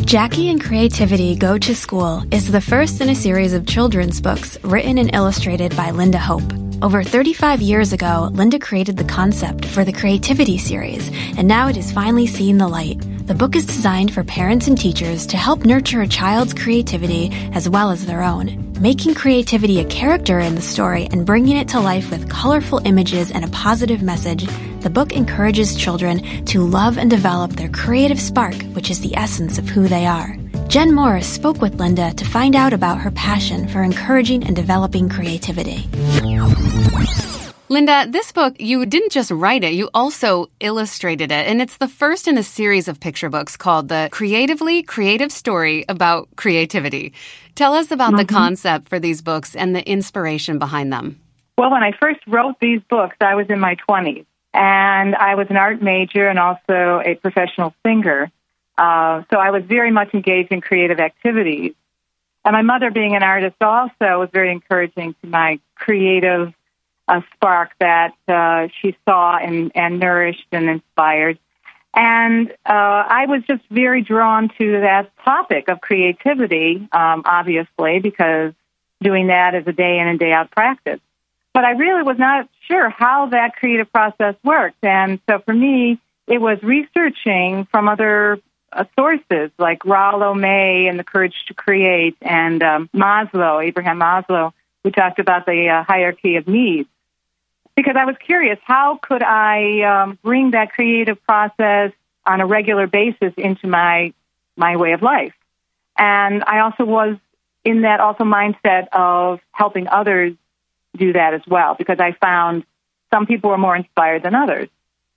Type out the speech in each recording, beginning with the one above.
Jackie and Creativity Go to School is the first in a series of children's books written and illustrated by Linda Hope. Over 35 years ago, Linda created the concept for the Creativity series, and now it has finally seen the light. The book is designed for parents and teachers to help nurture a child's creativity as well as their own, making creativity a character in the story and bringing it to life with colorful images and a positive message. The book encourages children to love and develop their creative spark, which is the essence of who they are. Jen Morris spoke with Linda to find out about her passion for encouraging and developing creativity. Linda, this book, you didn't just write it, you also illustrated it. And it's the first in a series of picture books called The Creatively Creative Story About Creativity. Tell us about the concept for these books and the inspiration behind them. Well, when I first wrote these books, I was in my 20s. And I was an art major and also a professional singer. So I was very much engaged in creative activities. And my mother, being an artist also, was very encouraging to my creative spark that she saw and nourished and inspired. And I was just very drawn to that topic of creativity, obviously, because doing that is a day in and day out practice. But I really was not sure how that creative process worked. And so for me, it was researching from other sources like Rollo May and The Courage to Create and Maslow, Abraham Maslow, who talked about the hierarchy of needs. Because I was curious, how could I bring that creative process on a regular basis into my way of life? And I also was in that also mindset of helping others do that as well, because I found some people were more inspired than others.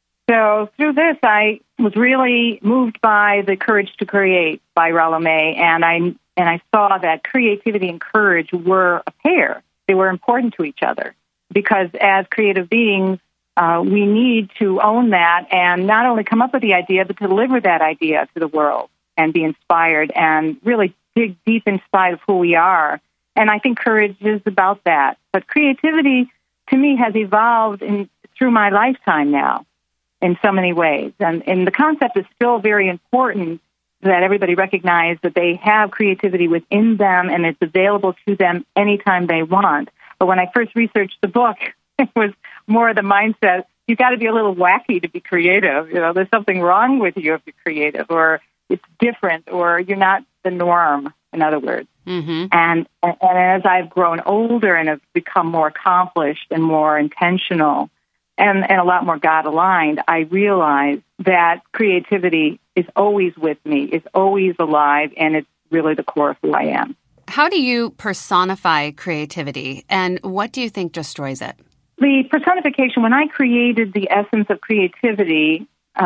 So through this, I was really moved by The Courage to Create by Rollo May, and I saw that creativity and courage were a pair. They were important to each other, because as creative beings, we need to own that and not only come up with the idea, but deliver that idea to the world and be inspired and really dig deep inside of who we are. And I think courage is about that. But creativity, to me, has evolved through my lifetime now in so many ways. And the concept is still very important that everybody recognize that they have creativity within them and it's available to them anytime they want. But when I first researched the book, it was more of the mindset, you got to be a little wacky to be creative. You know, there's something wrong with you if you're creative, or it's different, or you're not the norm, in other words. Mm-hmm. And as I've grown older and have become more accomplished and more intentional and a lot more God-aligned, I realize that creativity is always with me, is always alive, and it's really the core of who I am. How do you personify creativity, and what do you think destroys it? The personification, when I created the essence of creativity,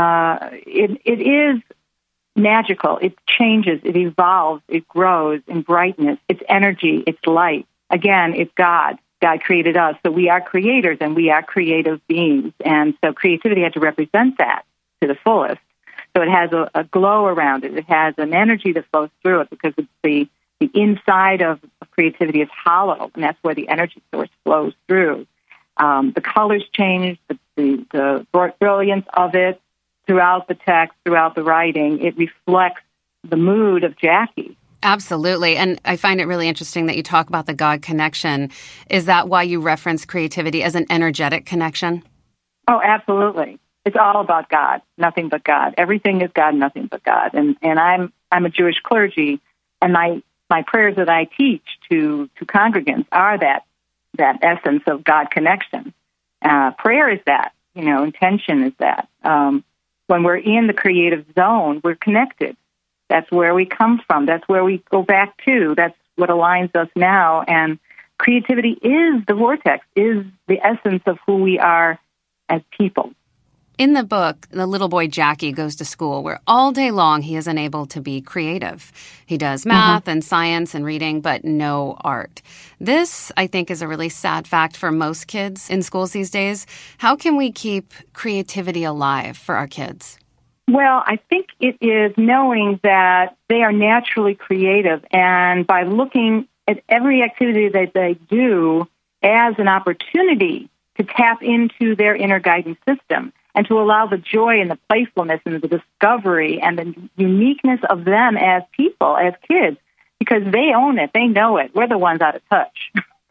it is magical. It changes, it evolves, it grows in brightness. It's energy, it's light. Again, it's God. God created us, so we are creators and we are creative beings. And so creativity had to represent that to the fullest. So it has a glow around it. It has an energy that flows through it because it's the inside of creativity is hollow, and that's where the energy source flows through. The colors change, the brilliance of it throughout the text, throughout the writing. It reflects the mood of Jackie. Absolutely. And I find it really interesting that you talk about the God connection. Is that why you reference creativity as an energetic connection? Oh, absolutely. It's all about God, nothing but God. Everything is God, nothing but God. And I'm a Jewish clergy, and my prayers that I teach to congregants are that essence of God connection. Prayer is that, intention is that. When we're in the creative zone, we're connected. That's where we come from. That's where we go back to. That's what aligns us now. And creativity is the vortex, is the essence of who we are as people. In the book, the little boy Jackie goes to school where all day long he is unable to be creative. He does math and science and reading, but no art. This, I think, is a really sad fact for most kids in schools these days. How can we keep creativity alive for our kids? Well, I think it is knowing that they are naturally creative, and by looking at every activity that they do as an opportunity to tap into their inner guidance system. and to allow the joy and the playfulness and the discovery and the uniqueness of them as people, as kids, because they own it. They know it. We're the ones out of touch.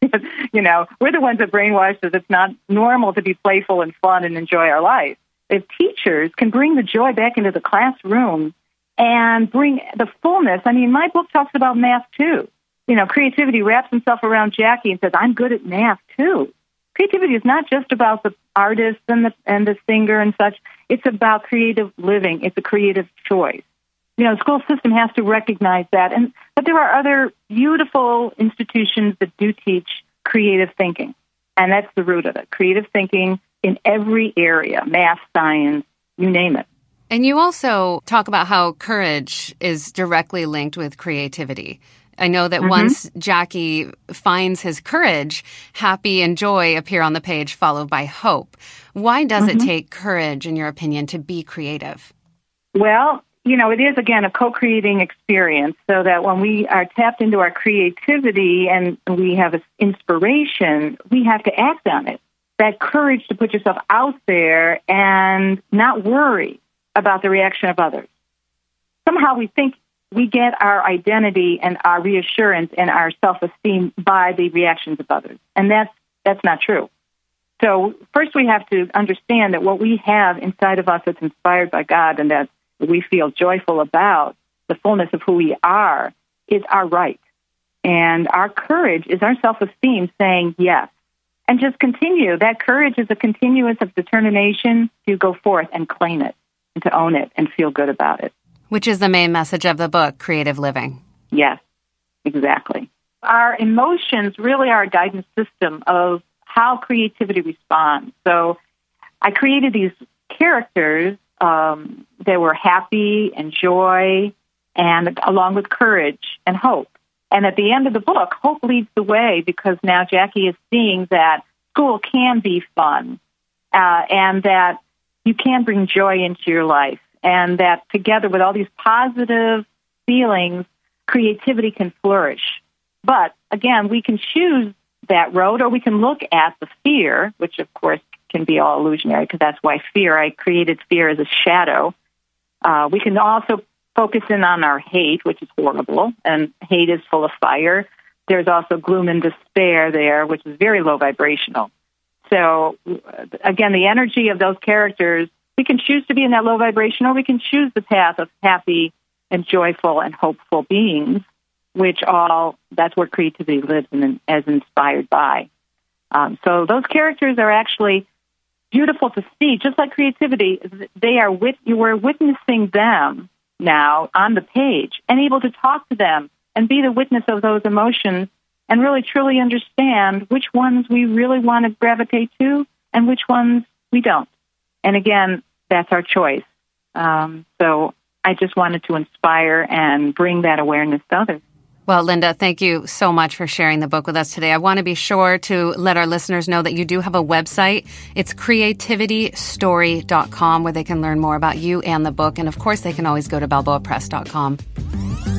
We're the ones that brainwash that it's not normal to be playful and fun and enjoy our life. If teachers can bring the joy back into the classroom and bring the fullness, my book talks about math too. Creativity wraps himself around Jackie and says, I'm good at math too. Creativity is not just about the artist and the singer and such. It's about creative living. It's a creative choice. The school system has to recognize that. But there are other beautiful institutions that do teach creative thinking. And that's the root of it. Creative thinking in every area, math, science, you name it. And you also talk about how courage is directly linked with creativity. I know that once Jackie finds his courage, happy and joy appear on the page, followed by hope. Why does it take courage, in your opinion, to be creative? Well, it is, again, a co-creating experience, so that when we are tapped into our creativity and we have inspiration, we have to act on it. That courage to put yourself out there and not worry about the reaction of others. Somehow we think we get our identity and our reassurance and our self-esteem by the reactions of others. And that's not true. So first we have to understand that what we have inside of us that's inspired by God and that we feel joyful about, the fullness of who we are, is our right. And our courage is our self-esteem saying yes. And just continue. That courage is a continuance of determination to go forth and claim it and to own it and feel good about it. Which is the main message of the book, Creative Living. Yes, exactly. Our emotions really are a guidance system of how creativity responds. So I created these characters that were happy and joy, and along with courage and hope. And at the end of the book, hope leads the way, because now Jackie is seeing that school can be fun and that you can bring joy into your life, and that together with all these positive feelings, creativity can flourish. But again, we can choose that road, or we can look at the fear, which of course can be all illusionary, because that's why I created fear as a shadow. We can also focus in on our hate, which is horrible, and hate is full of fire. There's also gloom and despair there, which is very low vibrational. So again, the energy of those characters, we can choose to be in that low vibration, or we can choose the path of happy and joyful and hopeful beings, that's where creativity lives and as inspired by. So those characters are actually beautiful to see. Just like creativity, we're witnessing them now on the page and able to talk to them and be the witness of those emotions and really truly understand which ones we really want to gravitate to and which ones we don't. And again, that's our choice. So I just wanted to inspire and bring that awareness to others. Well, Linda, thank you so much for sharing the book with us today. I want to be sure to let our listeners know that you do have a website. It's creativitystory.com, where they can learn more about you and the book. And of course, they can always go to balboapress.com.